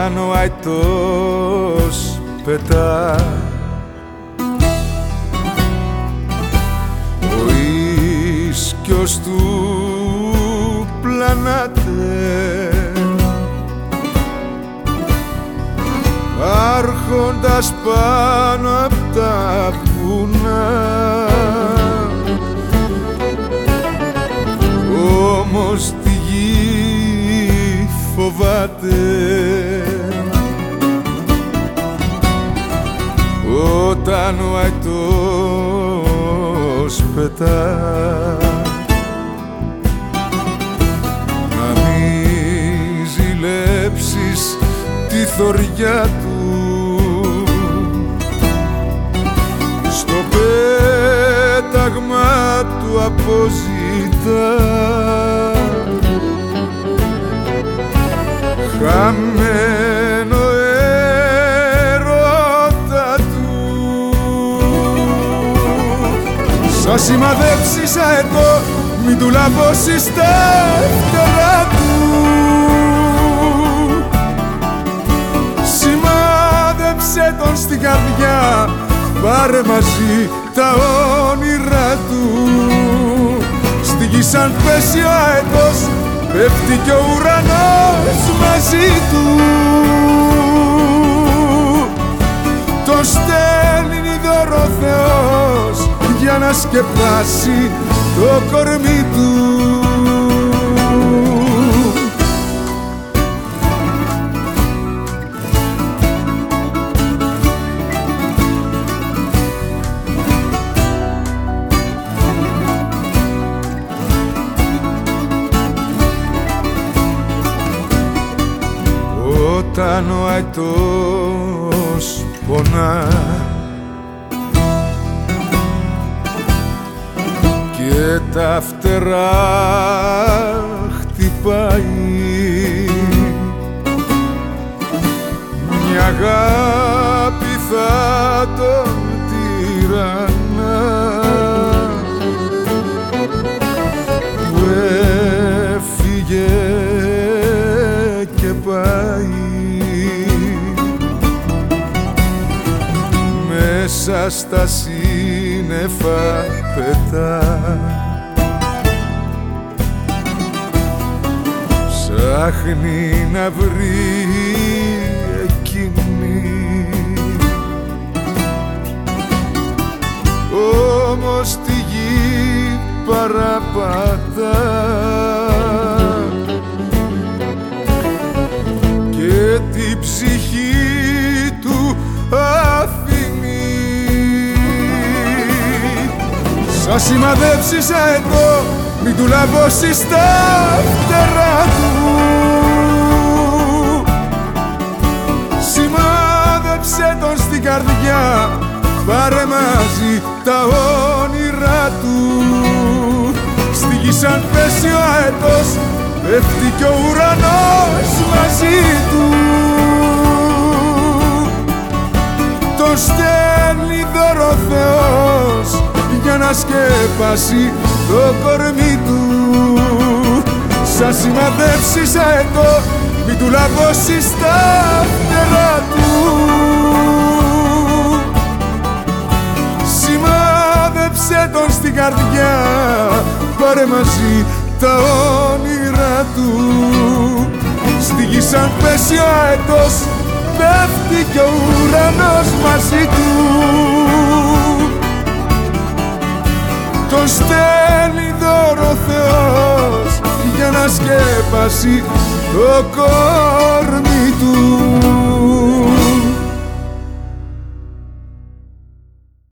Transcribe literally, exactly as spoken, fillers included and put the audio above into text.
όταν ο αητός πετά. Ο ίσκιος του πλανάται, άρχοντας πάνω απ' τα βουνά. Όμως τη γη φοβάται όταν ο αητός πετά. Να μη ζηλέψεις τη θωριά του, στο πέταγμα του αποζητά. Χαμένο έρωτα του, σαν σημαδέψεις αετό, μην του λαβώσεις τα φτερά του. Σημάδεψε τον στην καρδιά, πάρε μαζί τα όνειρά του. Στη γη σαν πέσει ο αετός, πέφτει κι ο ουρανός μαζί του. Τον στέλνει δώρο ο Θεός για να σκεπάσει το κορμί του. Όταν ο αητός πονά και τα φτερά χτυπάει, μια αγάπη θα τον τυραννά, που έφυγε και πάει μέσα στα σύννεφα πετά. Ψάχνει να βρει εκείνη, όμως τη γη παραπατά και την ψυχή του αφήνει. Σαν σημαδέψεις αετό, μην του λαβώσεις τα φτερά του. Σημάδεψε τον στην καρδιά, πάρε μαζί τα όνειρά του. Στη γη σαν πέσει ο αετός, πέφτει κι ο ουρανός μαζί του. Τον στέλνει δώρο ο Θεός για να σκεπάσει το κορμί του. Σαν σημαδέψεις αετό, μην του λαβώσεις τα φτερά του. Σημάδεψε τον στην καρδιά, πάρε μαζί τα όνειρά του. Στη γη σαν πέσει ο αετός, πέφτει κι ο ουρανός μαζί του. Τον στέλνει δώρο ο Θεός για να σκεπάσει το κορμί του.